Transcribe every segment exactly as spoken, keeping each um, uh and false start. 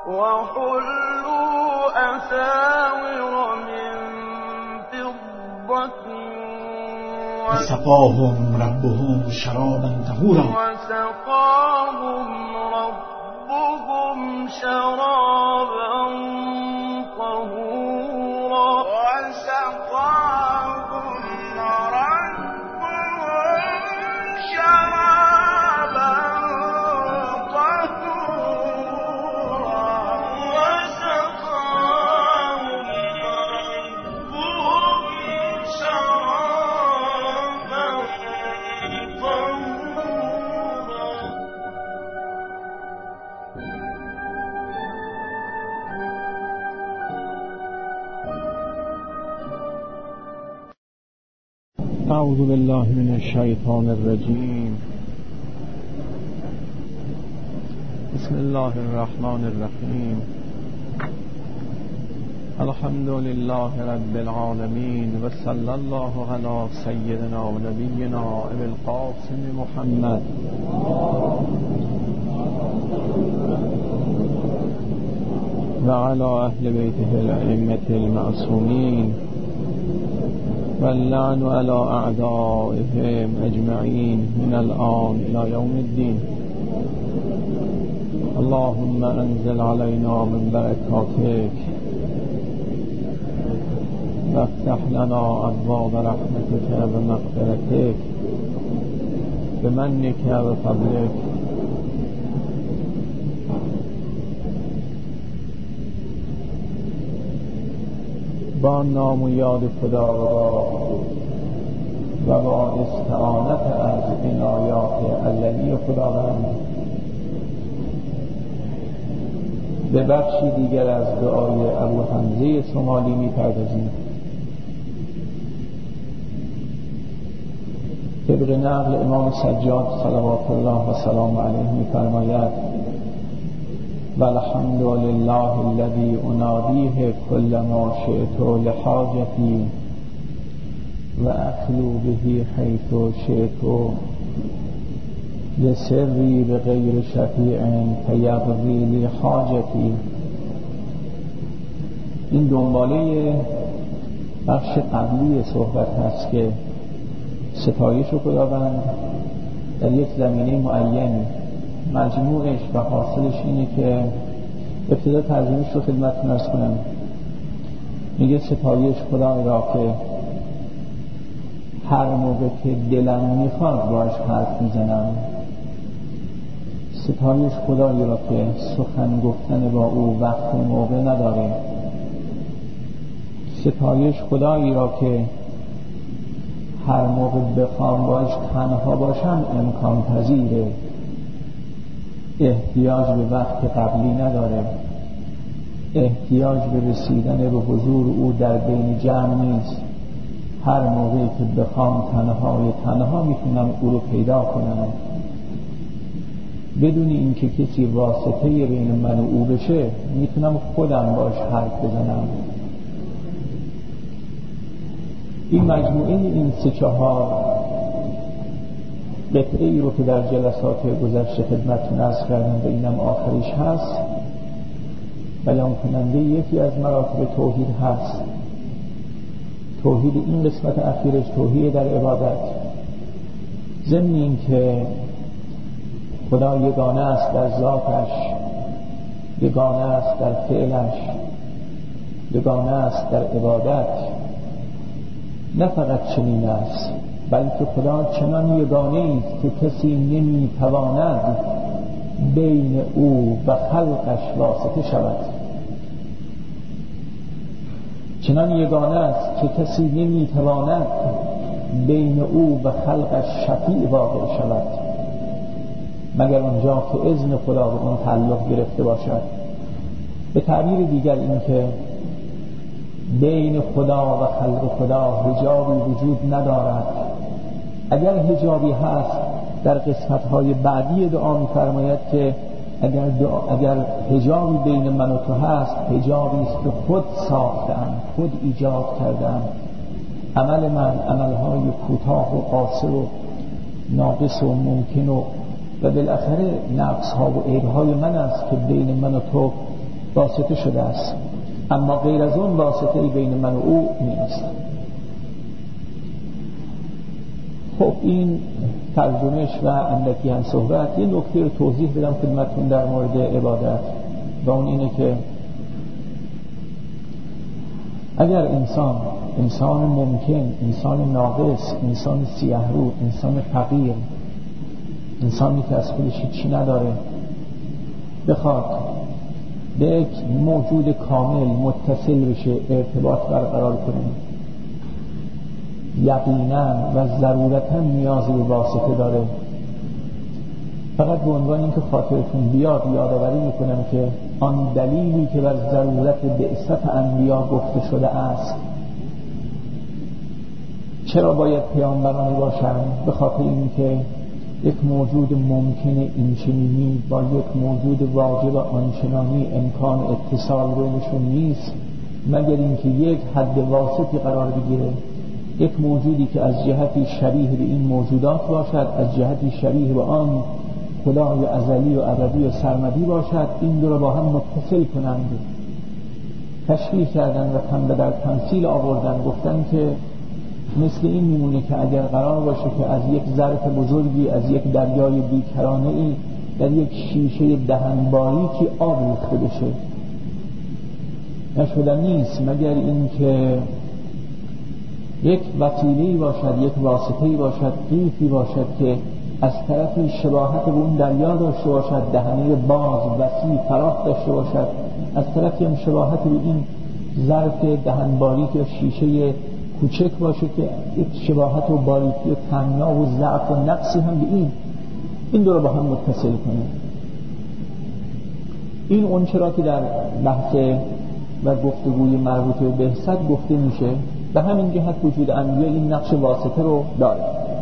وحلوا أساور من فضة وسقاهم ربهم شرابا طهورا وسقاهم ربهم شرابا طهورا وسقاهم ربهم شرابا طهورا وسقاهم ربهم شرابا طهورا. اعوذ بالله من الشیطان الرجیم. بسم الله الرحمن الرحیم. الحمد لله رب العالمین و صلی الله علی سیدنا و نبینا ابی القاسم محمد و علی اهل بیته الائمة المعصومین واللعن على أعدائهم أجمعين من الآن إلى يوم الدين. اللهم أنزل علينا من بركاتك وافتح لنا أبواب رحمتك ومغفرتك بمنك وفضلك. با نام و یاد خدا و با استعانت از عنایات الهی خداوند به بخشی دیگر از دعای ابو حمزه سومالی می‌پردازیم. طبق نقل امام سجاد صلوات الله و سلام علیه می‌فرماید: والحمد لله الذي اناديه كل ما شئت لحاجتي واخلو به حيث شئت لسري بغير شفيع فيقضي لي حاجتي. این دنباله بخش قبلی صحبت هست که ستایش خداوند در یک زمینه معین، مجموعش و حاصلش اینه که ابتدا ترجمهش رو خدمتتون عرض کنم. میگه ستایش خدای را که هر موقع که دلم میخواد باش حرف میزنم، ستایش خدایی را که سخن گفتن با او وقت و موقع نداره، ستایش خدایی را که هر موقع بخوام باش تنها باشم امکان پذیره، احتیاج به وقت قبلی نداره، احتیاج به رسیدن به حضور او در بین جمع نیست. هر موقعی که بخوام تنهای تنها میتونم او رو پیدا کنم بدون اینکه کسی واسطه بین من و او بشه. میتونم خودم باش حرف بزنم. این مجموعه این سه چهار قطعه ای رو که در جلسات گذشته خدمتتون عرض کردم و اینم آخریش هست، بیان کننده یکی از مراتب توحید هست. توحید این قسمت اخیرش توحید در عبادت، ضمن این که خدا یگانه است در ذاتش، یگانه است در فعلش، یگانه است در عبادت. نه فقط چنین است، بلکه خدا چنان یگانه است که کسی نمیتواند بین او و خلقش واسطه شود. چنان یگانه است که کسی نمیتواند بین او و خلقش شفیع واقع شود مگر اونجا که اذن خدا به اون تعلق گرفته باشد. به تعبیر دیگر این که بین خدا و خلق خدا حجابی وجود ندارد. اگر حجابی هست، در قسمت‌های بعدی دعا می‌فرماید که اگر دعا اگر حجابی بین من و تو هست، حجابی است که خود ساختم، خود ایجاد کردم. عمل من عمل‌های کوتاه و قاصر و ناقص و ممکن و و بالاخره نقص‌ها و عیب‌های من است که بین من و تو واسطه شده است، اما غیر از اون واسطه بین من و او نیست. خب این ترجمهش و اندکی هم صحبت. یه نکته رو توضیح بدم خدمتتون در مورد عبادت و اون اینه که اگر انسان انسان ممکن، انسان ناقص، انسان سیاه‌رو، انسان فقیر، انسانی که از خودش چی نداره بخواد به یک موجود کامل متصل بشه، ارتباط برقرار کنه، یقینا و ضرورتا نیازی به واسطه داره. فقط به عنوان اینکه خاطرتون بیاد یادآوری میکنم که آن دلیلی که بر ضرورت بعثت انبیا گفته شده است، چرا باید پیامبرانی باشند؟ به خاطر اینکه یک موجود ممکن اینچنینی با یک موجود واجب آنچنانی امکان اتصال بینشون نیست مگر اینکه یک حد واسطی قرار بگیره، یک موجودی که از جهتی شبیه به این موجودات باشد، از جهتی شبیه به آن خدای ازلی و ابدی و سرمدی باشد، این دو را با هم متصل کنند. تشبیه کردن و تن در تمثیل آوردن، گفتن که مثل این میمونه که اگر قرار باشه که از یک ظرف بزرگی، از یک دریای بیکرانه ای در یک شیشه دهن باریکی آب ریخته بشه، نشدن نیست مگر این که یک وسیله‌ای باشد، یک واسطه‌ای باشد، قیفی باشد که از طرفی شباهت به اون دریا داشته باشد، دهنه باز وسیع فراخ داشته باشد، از طرفی هم شباهت به این ظرف دهن باریک یا شیشه کوچک باشه که یک شباهت و باریکی و تنگنا و ضعف و نقصی هم به این این دو رو با هم متصل کنه. این اون چرا که در بحث و گفتگوی مربوط به بعثت گفته میشه، به همین جهت وجود انبیا این نقش واسطه رو داره.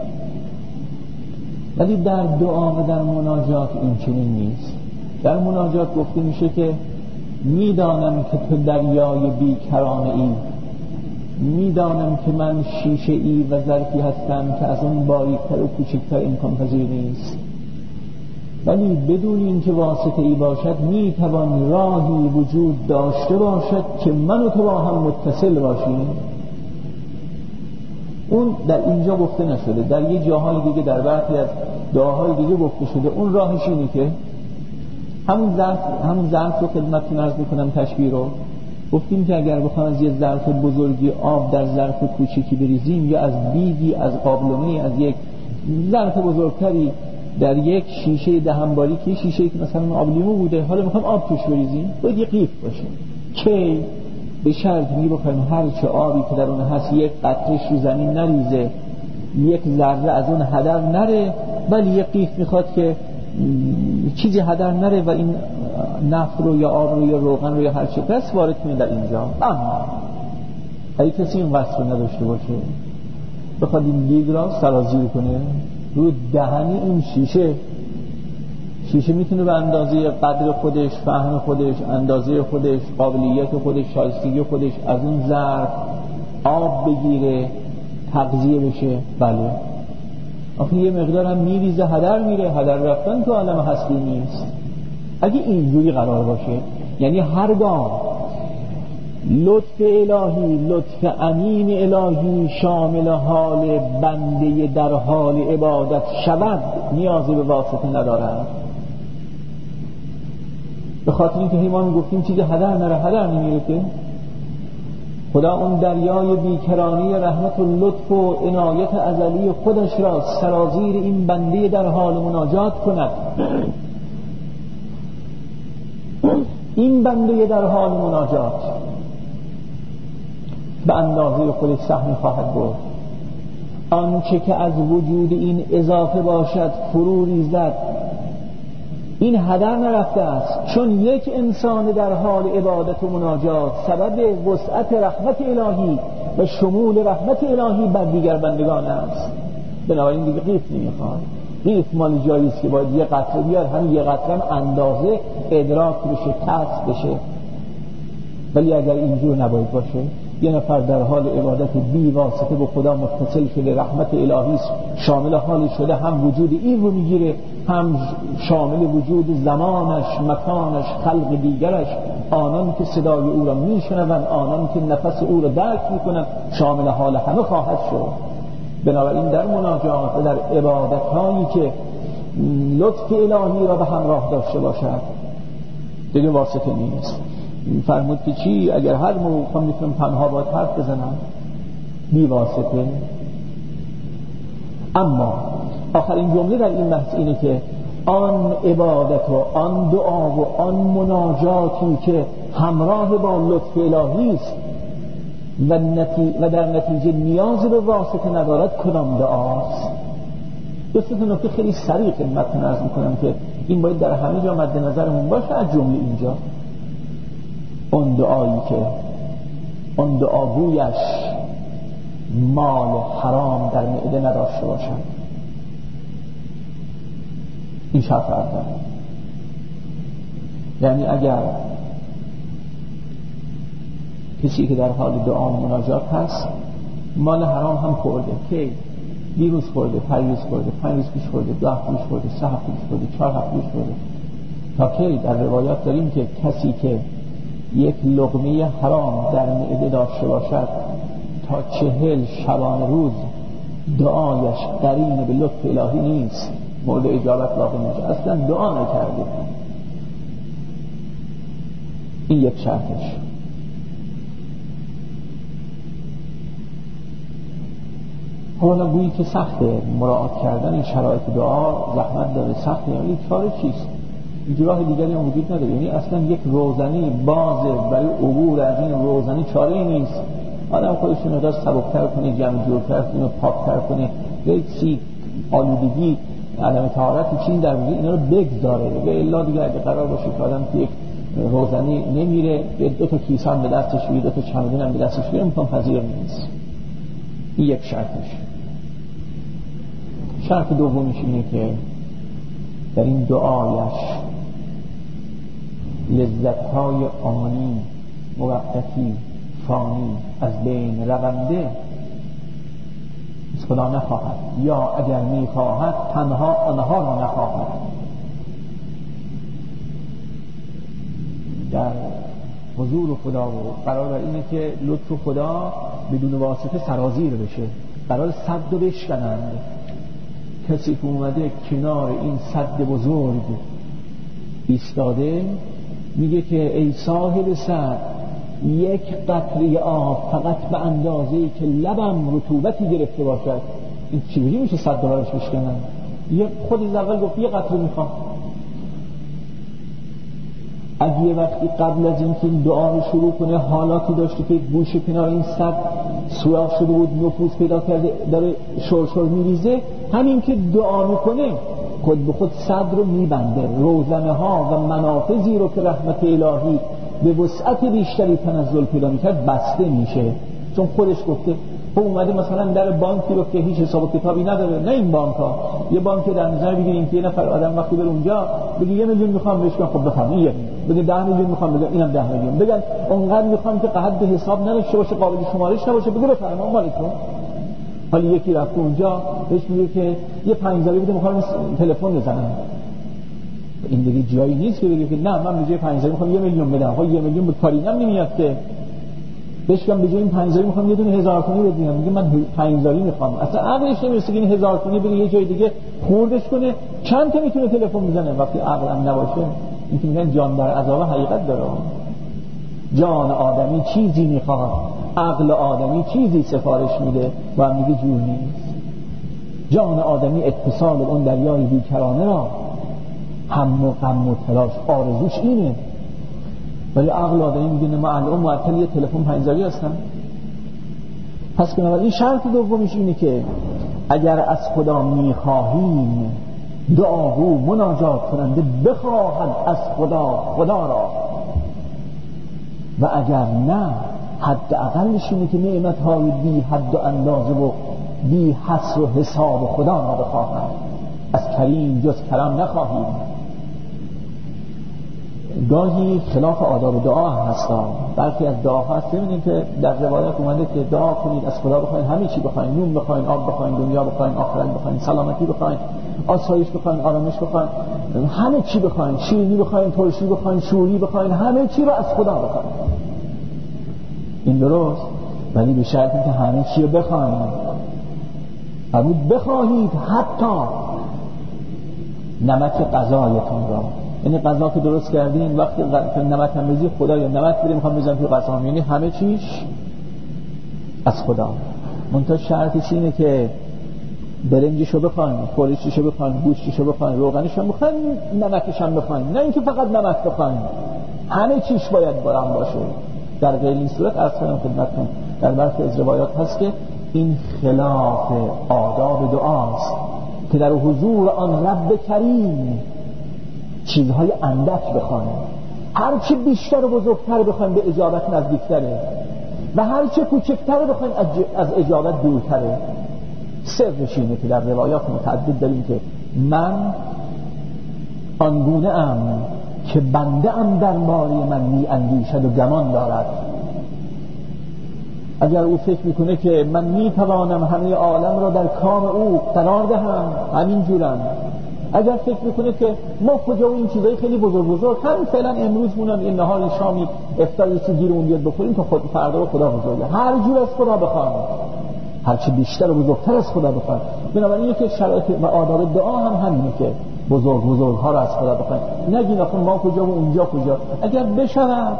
ولی در دعا و در مناجات این چنین نیست. در مناجات گفته میشه که میدانم که تو دریای بیکرانه ای، میدانم که من شیشه ای و ظرفی هستم که از اون باریکتر و کوچکتر امکان پذیر نیست، ولی بدون اینکه واسطه ای باشد میتوان راهی وجود داشته باشد که من و تو با هم متصل باشیم. اون در اینجا گفته نشده، در یه جاهای دیگه در برخی از دعاهای دیگه گفته شده. اون راهش اینه که همون ظرف همون ظرف رو خدمتتون عرض میکنم، تشبیه رو گفتیم که اگر بخوام از یه ظرف بزرگی آب در ظرف کوچیکی بریزیم، یا از بیگی، از قابلمه‌ای، از یک ظرف بزرگتری در یک شیشه دهنباری که شیشه که مثلا آب لیمو بوده، حالا میخوام آب توش بریزیم، باید یه قیف باشه که به شرط می بکنیم هر چه آبی که در اون هست یک قطره‌اش رو زمین نریزه، یک ذره از اون هدر نره، ولی یک قیف میخواد که چیزی هدر نره و این نفت رو یا آب رو یا روغن رو یا هر چه پس وارد کنید در اینجا. اما اگه کسی این وصف رو نداشته باشه، بخواد این لیگ را سرازیر کنه رو دهنی این شیشه شیشه میتونه به اندازه قدر خودش، فهم خودش، اندازه خودش، قابلیت خودش، شایستگی خودش از اون ظرف آب بگیره، تغذیه بشه. بله، آخه یه مقدار هم میریزه، هدر میره، هدر رفتن تو عالم هستی نیست. اگه اینجوری قرار باشه، یعنی هرگاه لطف الهی، لطف امین الهی شامل حال بنده در حال عبادت شود، نیازی به واسطه ندارد. به خاطر اینکه ایمان گفتیم چیزی هدر نره، هدر نمیره که خدا اون دریای بیکرانی رحمت و لطف و عنایت ازلی خودش را سرازیر این بنده در حال مناجات کند. این بنده در حال مناجات به اندازه خودش سهم خواهد برد. آنچه که از وجود این اضافه باشد فرو ریزد، این هدر نرفته است، چون یک انسان در حال عبادت و مناجات سبب وسعت رحمت الهی و شمول رحمت الهی بر دیگر بندگان است. بنابراین دیگه قیف نمیخواد. قیف مال جایی است که باید یه قطره بیاد، هم یه قطره اندازه ادراک بشه، کسب بشه. ولی اگر اینجور نباید باشه، یه نفر در حال عبادت بی واسطه به خدا متصل شده، رحمت الهی شامل حال شده، هم وجود این رو میگیره، هم شامل وجود زمانش، مکانش، خلق دیگرش، آنان که صدای او را میشنوند، آنان که نفس او را درک میکنند، شامل حال همه خواهد شد. بنابراین در مناجات و در عبادت‌هایی که لطف الهی را به همراه داشته باشد دیگه واسطه نیست. فرمود که چی؟ اگر هر موقع میتونم تنها باید حرف بزنم بی واسطه. اما آخرین جمله در این بحث اینه که آن عبادت و آن دعا و آن مناجاتی که همراه با لطف الهی است و, نتی... و در نتیجه نیاز به واسطه ندارد کدام دعاست؟ دو سه تا نکته خیلی سریع خدمتتون عرض میکنم که این باید در همه جا مد نظرمون باشه. از جمله اینجا اون دعایی که اون دعاگویش مال حرام در معده نداشته باشد. این شرط اول. یعنی اگر کسی که در حال دعا و مناجات هست مال حرام هم خورده، که دیروز خورده، پریز خورده، پنج روز پیش خورده، دو هفته پیش خورده، سه هفته پیش خورده، چهار هفته پیش خورده، تا کی در روایات داریم که کسی که یک لقمه حرام در معده داشته باشد تا چهل شبانه روز دعایش قرین به لطف الهی نیست، مورد اجابت واقع نمیشه، اصلا دعا نکرده. این یک شرطش. حالا گویی که سخته مراعات کردن این شرایط دعا، زحمت داره، سخته، یعنی چاره چیست؟ این راه دیگری هم وجود نداره. یعنی اصلا یک روزنی بازه برای عبور از این روزنی چاره ای نیست. آدم خودشون رو داشت سبکتر کنه، جمع جورتر کنه، پاکتر کنه، یک سی آلودگی عدم طهارت چین در وجود اینا رو بگذاره. و الا دیگه اگه قرار باشه که آدم که یک روزنی نمیره، دو تا کیسه هم به دستش بگیره، دو تا چمدون هم به دستش بگیره، امکان پذیر نیست. این یک شرطش. شرط دومیش اینه که در این دعایش لذت‌های آنی موقتی فانی از بین رونده از خدا نخواهد، یا اگر میخواهد تنها آنها را نخواهد. در حضور خدا و قرار اینه که لطف خدا بدون واسطه سرازیر بشه، قرار سد رو بشکنند. کسی که اومده کنار این سد بزرگ ایستاده میگه که ای صاحب سد، یک قطره آب فقط به اندازه‌ای که لبم رطوبتی گرفته باشد، این چجوری میشه صد دلارش بشکنن؟ یه خود از اول گفت یه قطره میخوام. اگه یه وقتی قبل از اینکه این دعا رو شروع کنه حالاتی داشته که گوشه کنار این صد سوراخ شده بود، نفوذ پیدا کرده، داره شرشر میریزه، همین که دعا میکنه خود به خود صد رو میبنده. روزنه ها و منافذی رو که رحمت الهی به وسعت بیشتری تنزل پیدا میکرد بسته میشه، چون خودش گفته. خب اومده مثلا در بانکی رو که هیچ حساب و کتابی نداره، نه این بانک ها، یه بانک در نظر بگیریم که یه نفر آدم وقتی بره اونجا بگه یه میلیون میخوام بهش بگم خب بفرمایید یه میلیون، بگه ده میلیون میخوام بگم اینم ده میلیون، بگن اونقدر میخوام که قحط به حساب نداشته باشه، قابل شمارش نباشه، بگه بفرمایید مالتون. حالا یکی رفته اونجا بهش میگه که یه پنج هزار بده میخوام تلفن بزنم، این دیگه جایی نیست که بگه که نه من به جای پنج هزار میخوام یه میلیون بدم. خب یه میلیون به کارینم نمیاد که بهش میگم به جای این پنج هزار میخوام یه دونه هزار تومانی بدم، میگه من پنج هزار میخوام. اصلا عقلش نمیرسه که این هزار تومانی بره یه جای دیگه خوردش کنه. چند تا میتونه تلفن میزنه وقتی عقلم نباشه؟ این که میگن جان در عذاب حقیقت داره. جان آدمی چیزی میخواد، عقل آدمی چیزی سفارش میده و هم میگه جور نیست. جان آدمی اتصال اون دریای بیکرانه را هم و غم و تلاش آرزوش اینه، ولی عقل آدمی میگه ما الان معطل یه تلفن پنج هزاری هستم. پس بنابراین شرط دومیش اینه که اگر از خدا میخواهیم دعاگو مناجات کننده بخواهد از خدا خدا را، و اگر نه حد اقلش اینه که نعمتهای بی حد و اندازه و بی حصر و حساب خدا را بخواهد. از کریم جز کرم نخواهیم. گاهی خلاف آداب دعا هستن. برخی از دعاها هست ببینیم که در روایات اومده که دعا کنید از خدا بخواید همه چی بخواید، نون بخواید، آب بخواید، دنیا بخواید، آخرت بخواید، سلامتی بخواید، آسایش بخواید، آرامش بخواید. همه چی بخواین، شیرینی بخواین، ترشی بخواین، شوری بخواین، همه چی رو از خدا بخواین. این درست، ولی به شرطی که همه چی رو بخواین. فرمود بخواهید حتی نمک غذایتون را، یعنی غذا که درست کردین وقتی نمک هم بزی خدا یا نمک بده میخوام بزنم توی غذا، یعنی همه چیش از خدا. منتها شرطش اینه که برنجشو بخواین، خورشتشو بخواین، گوشتشو بخواین، روغنشو بخواین، نمکش هم بخواین، نه اینکه فقط نمک بخواین، همه چیش باید برام باشه. در غیر این صورت عرض کنم خدمتتون در برخی از روایات هست که این خلاف آداب دعاست که در حضور آن رب کریم چیزهای اندک بخواین، هرچی بیشتر و بزرگتر بخواین به اجابت نزدیکتره و هرچی کوچکتر بخواین از اجابت دورتره. سرش اینه که در روایات متعدد داریم که من آنگونه ام که بنده ام در باره من می اندیشد و گمان دارد. اگر او فکر میکنه که من میتوانم همه عالم را در کام او قرار دهم، همین جورم. اگر فکر میکنه که ما کجا و این چیزای خیلی بزرگ بزرگ همین فعلا امروز مونم این نهار شامی افطاری چیزی گیرمون بیاد بخوریم تا خود فردا و خدا بزرگه، هر جور از خدا بخوایم، هرچی بیشتر و بزرگتر از خدا بخوایم. بنابراین یکی شرایط و آداب دعا هم همینه که بزرگ بزرگ ها را از خدا بخوایم، نگین آخه ما کجا و اونجا کجا. اگر بشود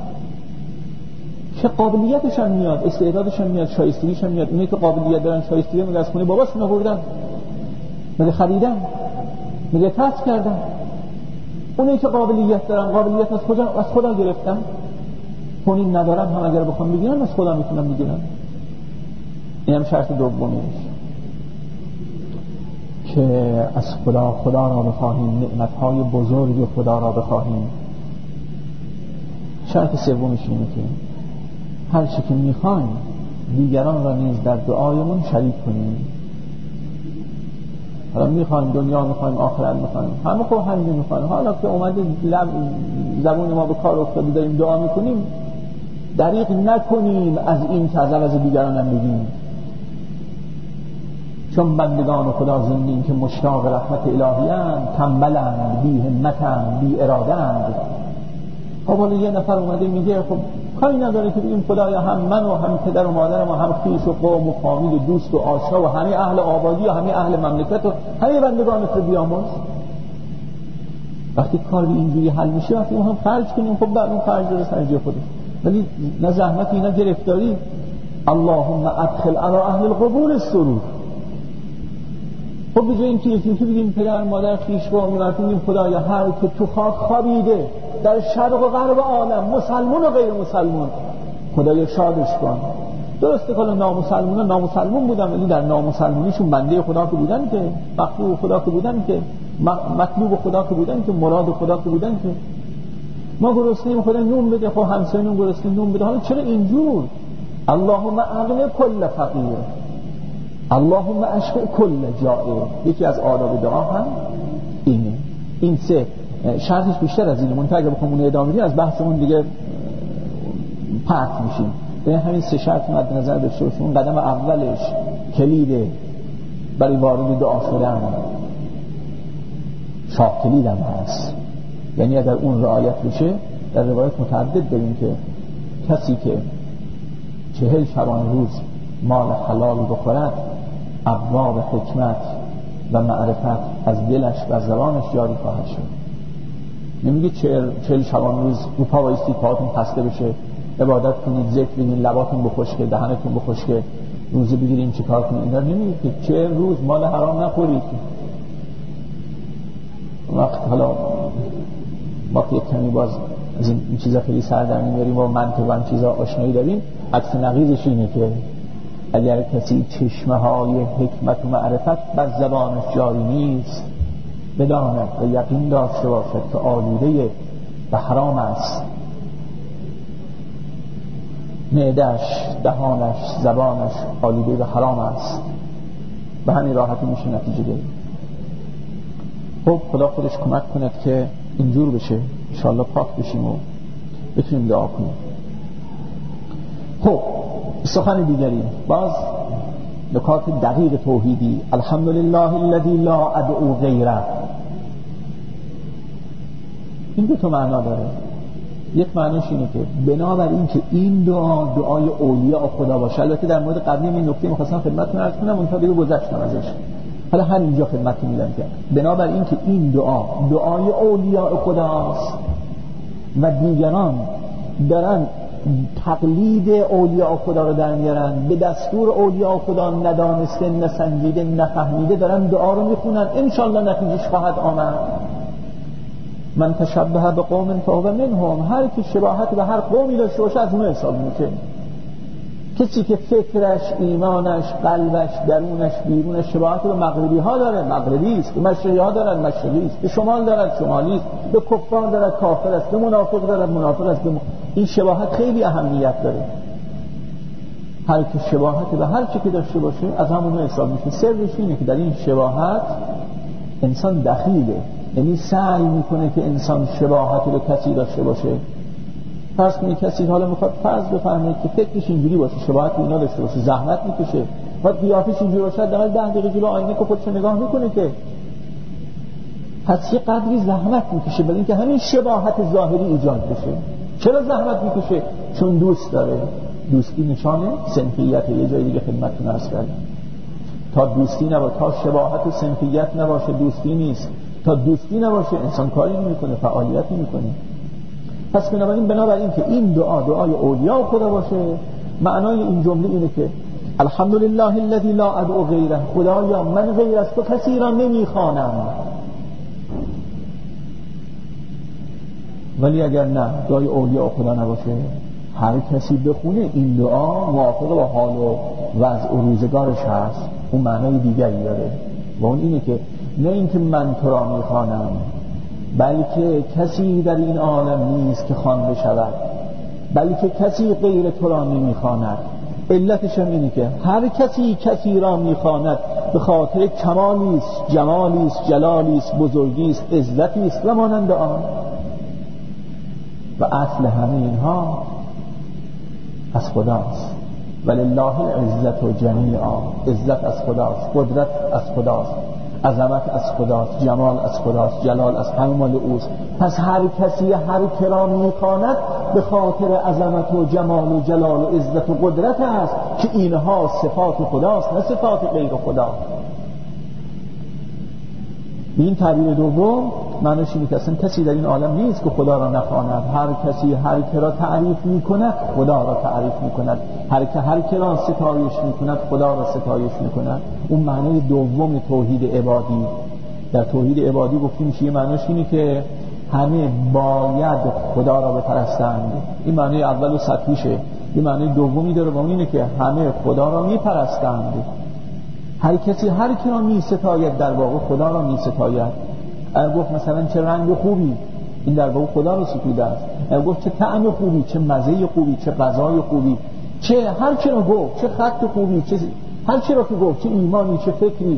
که قابلیتش هم میاد، استعدادش هم میاد، شایستگیش هم میاد. اونایی که قابلیت دارن، شایستگی میاد از خونه باباشون آوردن، میگه خریدن، میگه کسب کردن. اونایی که قابلیت دارن، قابلیت از خدا از خدا گرفتن. اونی ندارن هم اگر بخوام بگیرن از خدا میتونن بگیرن. این هم شرط دومیش که از خدا خدا را بخواهیم، نعمتهای بزرگ خدا را بخواهیم. شرط سومش اینه که هر چی که میخوایم دیگران را نیز در دعایمون شریک کنیم. حالا میخوایم دنیا، میخوایم آخرت، میخوایم همه خوب همین میخوایم. حالا که اومده لب زبون ما به کار افتاده داریم دعا میکنیم، دریغ نکنیم از این که از عوض دیگران هم بگیم. چون بندگان خدا زندین که مشتاق رحمت الهی‌اند، تنبلند، بی همتند، بی اراده‌اند. خب حالا یه نفر اومده میگه خب کاری نداره که بگیم خدایا هم من و هم پدر و مادرم و هم خویش و قوم و فامیل و دوست و آشنا و همه اهل آبادی و همه اهل مملکت و همه بندگانت رو بیامرز. وقتی کار اینجوری حل میشه، وقتی ما هم خرج کنیم، خب بعد اون خرج رو سر جای خودش، ولی نه زحمت اینا گرفتاری. اللهم ادخل علی اهل القبور السرور. خب بجای این که یکی بگیم پدر مادر خویش و میگیم خدایا هر که تو خاک خوابیده در شرق و غرب عالم، مسلمان و غیر مسلمان، خدایا شادش کن. درسته که نامسلمان نامسلمان بودن، ولی در نامسلمانیشون بنده خدا که بودن، که مخلوق خدا که بودن، که مطلوب خدا که بودن، که مراد خدا که بودن. که ما گرسنه‌ایم خدا نون بده، خب همسایه‌مون گرسنه نون بده. حالا چرا اینجور؟ اللهم اغن کل فقیر، اللهم اشفع کل جائع. یکی از آداب دعا هم اینه. این سه شرطش بیشتر از اینه، منتها اگه بخوام اون ادامه بدیم از بحثمون دیگه پرت میشیم. به همین سه شرط مد نظر داشته باشیم. اون قدم اولش کلیده برای وارد دعا شدن، شاه کلید هم هست. یعنی اگر اون رعایت بشه، در روایت متعدد داریم که کسی که چهل شبانه روز مال حلال بخورد، ابواب حکمت و معرفت از دلش و زبانش جاری خواهد شد. نمیگه چهل, چهل شبانه روز رو پا بایستید، پاهاتون خسته بشه، عبادت کنید، ذکر بگین، لباتون بخشکه، دهنتون بخشکه، روزه بگیرین، چی کار کنید. اینا نمیگه که چهل روز مال حرام نخورید. وقت حالا وقتی یک کمی باز از این چیزا خیلی سر در میاریم و منطق و این چیزا آشنایی داریم، عکس نقیضش اینه که اگر کسی چشمه های حکمت و معرفت بر زبانش جاری نیست، بداند و یقین داشته باشد که آلوده و حرام است. معده‌اش، دهانش، زبانش آلوده و حرام است. به همین راحتی میشه نتیجه گرفت. خب خدا خودش کمک کند که اینجور بشه، انشاءالله پاک بشیم و بتونیم دعا کنیم. خب سخن دیگری، باز نکات دقیق توحیدی. الحمدلله الذی لا ادعو غیره. این دو تا معنا داره. یک معناش اینه که بنابراین که این دعا دعای اولیاء خدا باشه. البته در مورد قبلی این نکته می‌خواستم خدمتتون عرض کنم، اون تا دیگه گذشتم ازش. حالا همینجا خدمتتون میگم که بنابراین که این دعا دعای اولیاء خداست و دیگران دارن تقلید اولیاء خدا رو در میارن، به دستور اولیاء خدا ندانسته، نسنجیده، نفهمیده دارن دعا رو میخونن، انشالله نتیجهش خواهد آمد. من تشبه به قوم فهو منهم، هر کی شباهت به هر قومی داشته باشه از اون حساب میشه. کسی که فکرش، ایمانش، قلبش، درونش، بیرونش شباهت به مغربی ها داره، مغربی است. به مشرقی ها دارد، مشرقی است. به شمال دارد، شمالی است. به کفار دارد، کافر است. به منافق دارد، منافق است. این شباهت خیلی اهمیت داره. هر کی شباهت به هر چی که داشته باشه از همون حساب میشه. سرش اینه که در این شباهت انسان دخیله، یعنی سعی میکنه که انسان شباهت به کسی داشته باشه. فرض کنید کسی حالا میخواد فرض بفرمایید که فکرش اینجوری باشه، شباهت به اینا داشته باشه، زحمت میکشه، بعد قیافش اینجوری باشه، در ده دقیقه جلو آینه که خودش نگاه میکنه که پس یه قدری زحمت میکشه برای اینکه همین شباهت ظاهری ایجاد بشه. چرا زحمت میکشه؟ چون دوست داره. دوستی نشانه صنفیت. یه جای دیگه خدمتتون عرض کردم تا دوستی نباشه، تا شباهت و صنفیت نباشه دوستی نیست. تا دوستی نباشه انسان کاری نمیکنه، فعالیتی نمیکنه. پس بنابراین بنابراین که این دعا دعای اولیاء خدا باشه، معنای این جمله اینه که الحمدلله الذی لا ادعو غیره، خدایا من غیر از تو کسی را نمیخوانم. ولی اگر نه دعای اولیاء خدا نباشه، هر کسی بخونه این دعا موافق با حال و وضع و روزگارش هست، اون معنای دیگری داره و اون اینه که نه اینکه من تو را میخوانم، بلکه کسی در این عالم نیست که خوانده شود، بلکه کسی غیر تو را نمیخواند. علتش هم اینه که هر کسی کسی را میخواند به خاطر کمالی است، جمالی است، جلالی است، بزرگی است، عزتی است و مانند آن. و اصل همه اینها از خداست. ولله العزت جمیعا، عزت از خداست، قدرت از خداست، عظمت از خداست، جمال از خداست، جلال از همه مال اوست. پس هر کسی هر کرام میخواند به خاطر عظمت و جمال و جلال و عزت و قدرت است که اینها صفات خداست نه صفات غیر خدا. این تعبیر دوم معنیش اینه که اصلا کسی در این عالم نیست که خدا را نخواند. هر کسی هر که را تعریف میکند خدا را تعریف میکند، هر که هر که را ستایش میکند خدا را ستایش میکند. اون معنی دوم توحید عبادی. در توحید عبادی گفتیم که معنیش اینه که همه باید خدا را بپرستند. این معنی اول و سطحیشه. این معنی دومی داره و اون اینه که همه خدا را میپرستند. هر کسی هر کی را می ستاید در واقع خدا را می ستاید. اگر گفت مثلا چه رنگ خوبی، این در واقع خدا را ستوده است. اگر گفت چه طعم خوبی، چه مزه خوبی، چه غذای خوبی، چه هر چی را گفت، چه خط خوبی، چه هر چی را که گفت، چه ایمانی، چه فکری،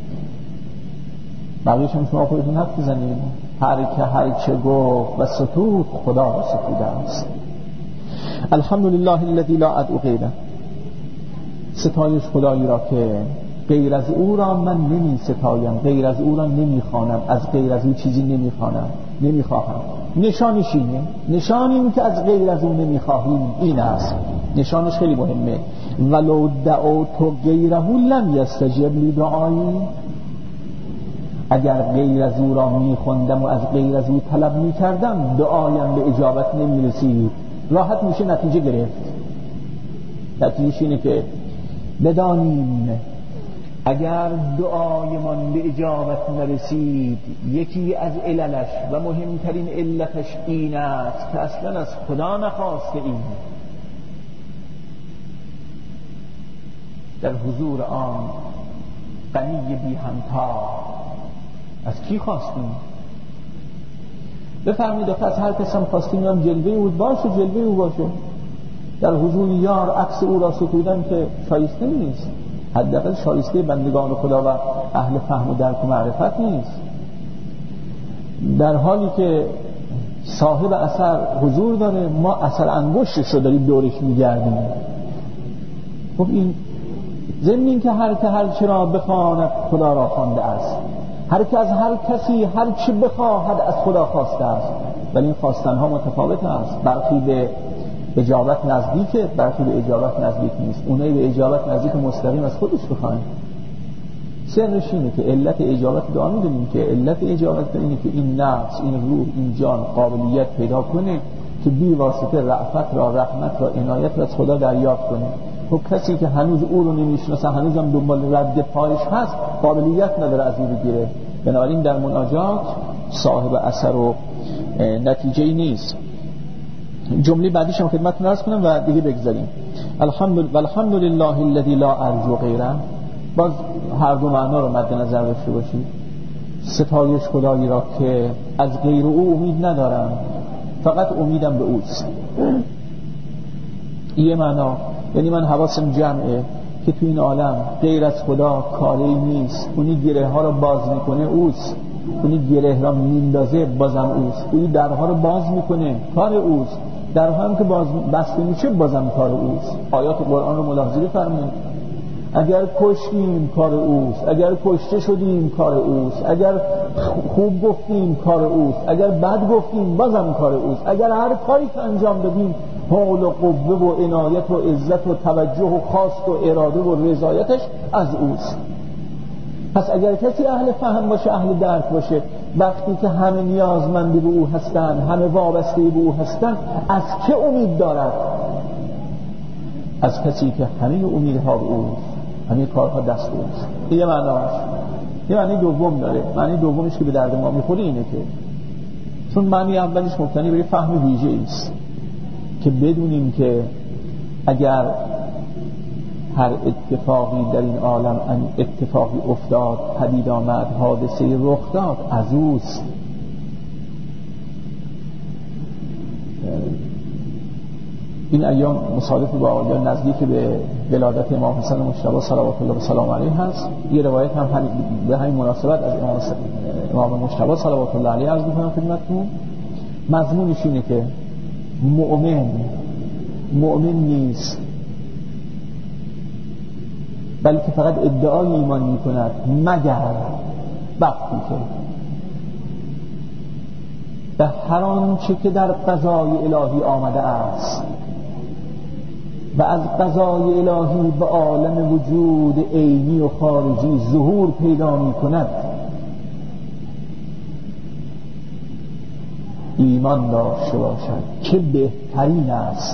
بقیه‌اش هم شما خودتون حرف بزنید. هر که هر چه گفت و ستود خدا را ستوده است. الحمدلله الذی لا ادعو غیره، ستایش خدایی را که غیر از او را من نمی ستایم، غیر از او را نمی خوانم، از غیر از او چیزی نمی خوانم، نمی خواهم. نشانش اینه، نشان این که از غیر از او نمی خواهیم این است. نشانش خیلی مهمه. ولو دعوت غیره لم یستجب لی دعایی، اگر غیر از او را می خوندم و از غیر از او طلب می کردم دعایم به اجابت نمی رسید. راحت میشه نتیجه گرفت. نتیجه اینه که بدانیم اگر دعایمان به اجابت نرسید، یکی از عللش و مهمترین علتش این است که اصلا از خدا نخواسته ایم. در حضور آن غنی بی همتا از کی خواستیم؟ بفرمید از هر کس هم خواستیم هم جلوه او باشه، جلوه او باشه. در حضور یار عکس او را ستودن که شایسته نیست، حداقل شایسته بندگان خدا و اهل فهم و درک و معرفت نیست. در حالی که صاحب اثر حضور داره، ما اثر انگشتش رو داریم دورش میگردیم. خب این ضمن این که هر که هر چی را بخواند خدا را خوانده است، هر که از هر کسی هر چی بخواهد از خدا خواسته است. ولی این خواستنها متفاوت است. برخی به اجابت نزدیکه، برخی به اجابت نزدیک نیست. اونایی به اجابت نزدیک مستقیم از خودش بخواین. سرش اینه که علت اجابت دعا میدونیم که علت اجابت اینه که این نفس، این روح، این جان قابلیت پیدا کنه که بی واسطه رأفت را، رحمت را، عنایت را از خدا دریافت کنه. خب کسی که هنوز او رو نمیشناسه، هنوز هم دنبال رد پایش هست، قابلیت نداره از این بگیره. بنابراین در مناجات صاحب اثر و نتیجه‌ای نیست. جمله بعدیش هم خدمتتون عرض کنم و دیگه بگذاریم. الحمد والحمد لله الذي لا ارجو غیره. باز هر دو معنا رو مد نظر داشته باشید. ستایش خدایی را که از غیر او امید ندارم، فقط امیدم به اوست. یه معنا یعنی من حواسم جمعه که تو این عالم غیر از خدا کاری نیست. اونی گره ها رو باز میکنه اوست، اونی گره را میندازه بازم اوست، اونی درها رو باز میکنه کار اوست، درها هم که باز بسته میشه بازم کار اوست. آیات قرآن رو ملاحظه بفرمایید. اگر کشتیم کار اوست، اگر کشته شدیم کار اوست، اگر خوب گفتیم کار اوست، اگر بد گفتیم بازم کار اوست، اگر هر کاری که انجام دادیم حول و قوه و عنایت و عزت و توجه و خواست و اراده و رضایتش از اوست. پس اگر کسی اهل فهم باشه، اهل درک باشه، وقتی که همه نیازمند به او هستند، همه وابسته به او هستند، از که امید دارد؟ از کسی که همه امیدها به اوست، همه کارها دست اوست. یه معناش. یه معنی دوم داره. معنی دومش که به درد ما میخوره اینه که چون معنی اولیش مبتنی بر فهم ویژه‌ای است که بدونیم که اگر هر اتفاقی در این عالم اتفاقی افتاد، پدید آمد، حادثه رخ داد، از اوست. این ایام مصادف با یا نزدیک به ولادت امام حسن مجتبی صلوات الله و سلام علیه هست. یه روایت هم به همین مناسبت از امام امام مجتبی صلوات الله علیه عرض می‌کنم خدمتتون. مضمونش اینه که مؤمن مؤمن نیست، بلکه فقط ادعای ایمان می‌کند مگر وقتی که به هر آنچه که در قضای الهی آمده است و از قضای الهی به عالم وجود عینی و خارجی ظهور پیدا می کند ایمان داشته باشد که بهترین است.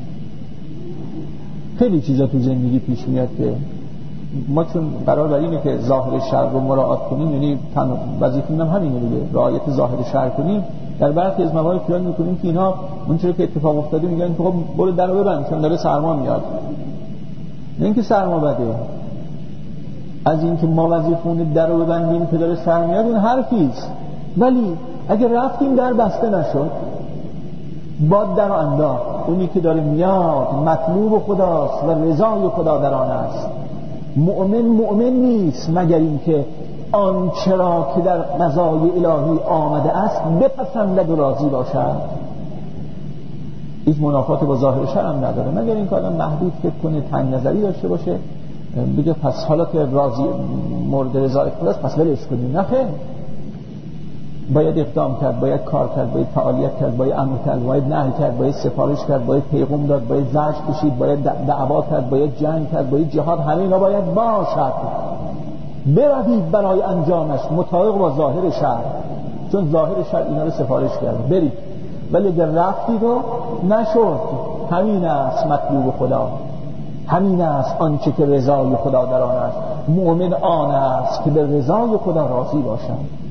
خیلی چیزا تو زندگی پیش میاد که ما چون قرار بر اینه که ظاهر شرع رو مراعات کنیم، یعنی وظیفه‌مون هم همینه دیگه، رعایت ظاهر شرع کنیم، در برخی از موارد خیال میکنیم که اینها اونچه که اتفاق افتاده میگن خب برو درو ببند چون داره سرما میاد. نه اینکه سرما بده، از اینکه ما وظیفمون درو ببندیم که داره سرما میاد اون حرفیست. ولی اگر رفتیم در بسته نشد، باد در انداخت، اونی که داره میاد مطلوب خداست و رضای خدا در آن است. مؤمن مؤمن نیست مگر اینکه آنچه را که در قضای الهی آمده است بپسندد و راضی باشد. هیچ منافات با ظاهر شرع هم نداره، مگر اینکه آدم محدود فکر کنه، تنگ نظری داشته باشه، بگه پس حالا که راضی مورد رضای خداست پس ولش کنیم. نه خیر، باید اقدام کرد، باید کار کرد، باید فعالیت کرد، باید امر کرد، باید نهی کرد، باید سفارش کرد، باید پیغام داد، باید زجر کشید، باید دعوا کرد، باید جنگ کرد، باید جهاد. همه اینا باید باشد. بروید برای انجامش مطابق با ظاهر شرع، چون ظاهر شرع اینا رو سفارش کرد. برید. ولی اگر رفتید و نشد، همین است مطلوب خدا، همین است آنچه که رضای خدا در آن است. مؤمن آن است که به رضای خدا راضی باشد.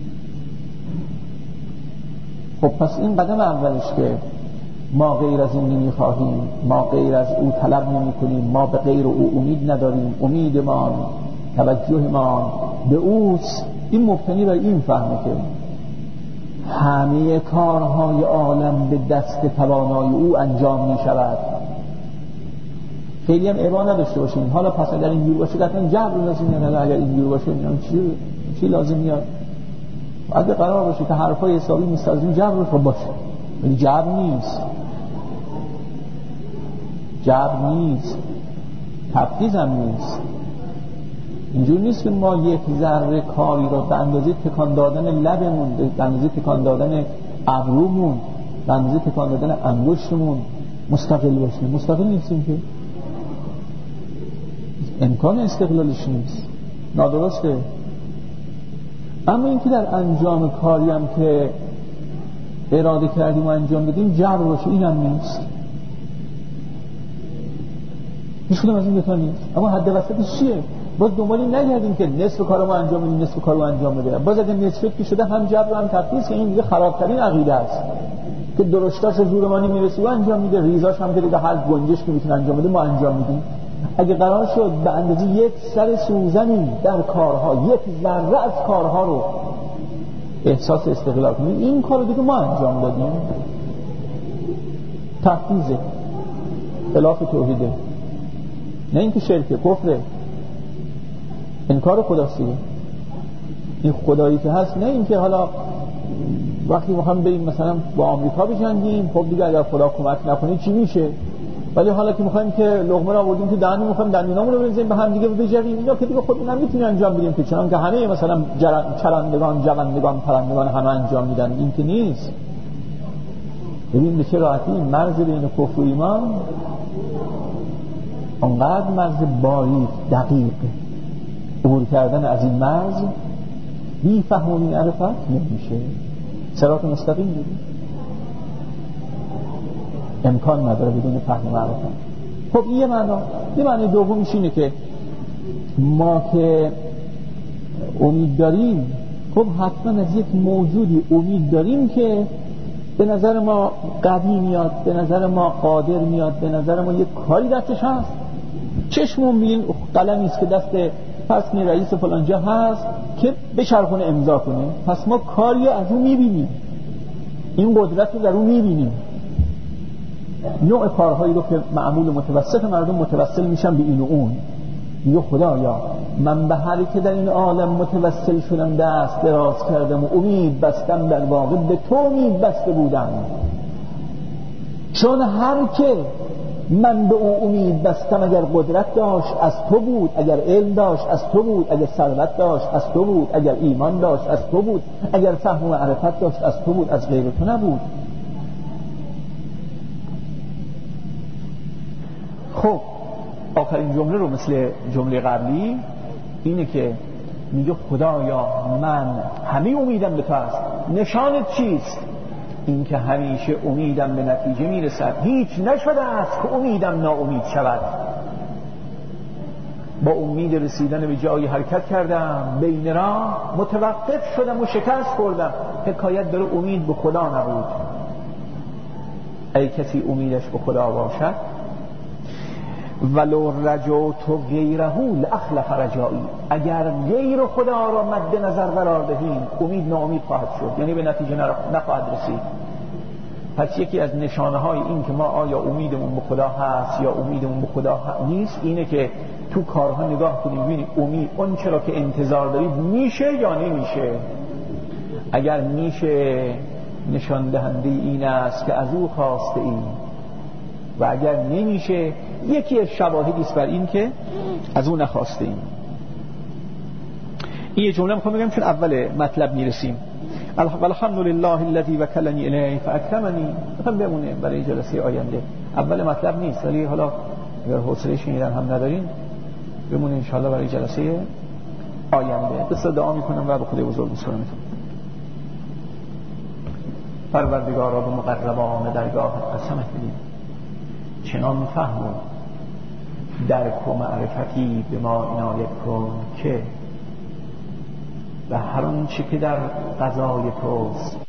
خب پس این قدم اولش که ما غیر از این نمیخواهیم، ما غیر از او طلب نمی کنیم، ما به غیر او امید نداریم، امیدمان توجهمان به اوست. این مبتنی بر این فهمه که همه کارهای عالم به دست توانای او انجام می شود. خیلی هم عبا نداشته باشیم حالا پس اگر این جور باشه قطعا جبر لازم میاد، اگر این جور باشه چی چی لازم میاد. اگه قرار باشه که حرفای حسابی مستلزم جبر رو باشه، ولی جبر نیست، جبر نیست، تبعیض هم نیست. اینجور نیست که ما یک ذره کاری رو به اندازه تکان دادن لبمون، به اندازه تکان دادن ابرومون به اندازه تکان دادن انگشتمون مستقل باشیم. مستقل نیستیم که، امکان استقلالش نیست، نادرسته. اما اینکه در انجام کاری هم که اراده کردیم و انجام بدیم جبر باشه، این هم نیست. هیچ کدوم از این دوتا نیست. اما حد وسطش چیه؟ باز دنبالی نگردیم که نصف کارمو انجام بدیم نصف کارمو انجام بده. باز اگه نصف که شده هم جبر هم تفویض، که این دیگه خرابترین عقیده است که درشتاش زور ما نمیرسه و انجام میده، ریزاش هم که دیگه هر گنجش که میتونه انجام بده ما انجام میدیم. اگه قرار شد به اندازه یک سر سوزنی در کارها، یک ذره از کارها رو احساس استقلال کنیم، این کارو دیگه ما انجام دادیم. تفویضه، خلاف توحیده، نه اینکه شرکه، کفره، انکار خداست دیگه. این خدایی که هست، نه اینکه حالا وقتی میخوام بریم مثلا با آمریکا بجنگیم، خب دیگه اگر خدا کمک نکنه چی میشه؟ ولی حالا که میخوایم که لقمه رو آوردیم تو دهن، میخوایم دندونامون رو بزنیم به هم دیگه بجریم، اینا که دیگه خودمون هم میتونیم انجام بدیم که چنان که همه مثلا چرندگان، جوندگان، پرندگان همه انجام میدن. این که نیست. ببین به چه راحتی مرز بین کفر و ایمان انقدر مرز باریک دقیق، عبور کردن از این مرز بی فهم و بی معرفت نمیشه. صراط مستقیم دیگه امکان نداره بدون فهم و معرفت. خب این یه معنا. یه معنی دومیش اینه که ما که امید داریم، خب حتما از یک موجودی امید داریم که به نظر ما قوی میاد، به نظر ما قادر میاد، به نظر ما یک کاری دستش هست. چشمون میبینیم قلمی است که دست پس می رئیس فلانجا هست که بچرخونه امضا کنه، پس ما کاری از اون میبینیم، این قدرت رو در اون میبینیم. نوع کارهایی رو که معمول متوسط مردم متوسل میشن به این و اون، میگه خدایا من به هر که در این عالم متوسل شدم دست دراز کردم و امید بستم، در واقع به تو امید بسته بودم، چون هر که من به او امید بستم اگر قدرت داشت از تو بود، اگر علم داشت از تو بود، اگر ثروت داشت از تو بود، اگر ایمان داشت از تو بود، اگر فهم و معرفت داشت از تو بود، از غیر تو نبود. خب آخرین جمله رو مثل جمله قبلی اینه که میگه خدایا من همه امیدم به تو است. نشانت چیست؟ این که همیشه امیدم به نتیجه میرسد، هیچ نشده است که امیدم ناامید شود. با امید رسیدن به جایی حرکت کردم، بین راه متوقف شدم و شکست خوردم. حکایت داره امید به خدا نبود. ای کسی امیدش به خدا باشد، ولو رجوت غیره لاخلف رجایی، اگر غیر خدا را مد نظر قرار دهیم امید ناامید خواهد شد، یعنی به نتیجه نخواهد رسید. پس یکی از نشانه های این که ما آیا امیدمون به خدا هست یا امیدمون به خدا نیست اینه که تو کارها نگاه کنیم ببینیم امید اون چرا که انتظار دارید میشه یا نمیشه. اگر میشه نشان دهنده این است که از او خواسته ایم، و اگر نمیشه یکی از شواهدی است بر این که از او نخواسته ایم. این یه جمله میخوام بگم چون اول مطلب میرسیم. الحمدلله الذی وکلنی الیه فاکرمنی، میخوام بمونه برای جلسه آینده. اول مطلب نیست، ولی حالا اگر حوصله شنیدن هم ندارین بمونه انشاءالله برای جلسه آینده. دست دعا میکنم و به خدای بزرگ میسپارم. پروردگارا به مقربان درگاه قسمت بدیم، چنان فهم و درک و معرفتی به ما عنایت کن که و هر آنچه که در قضای توست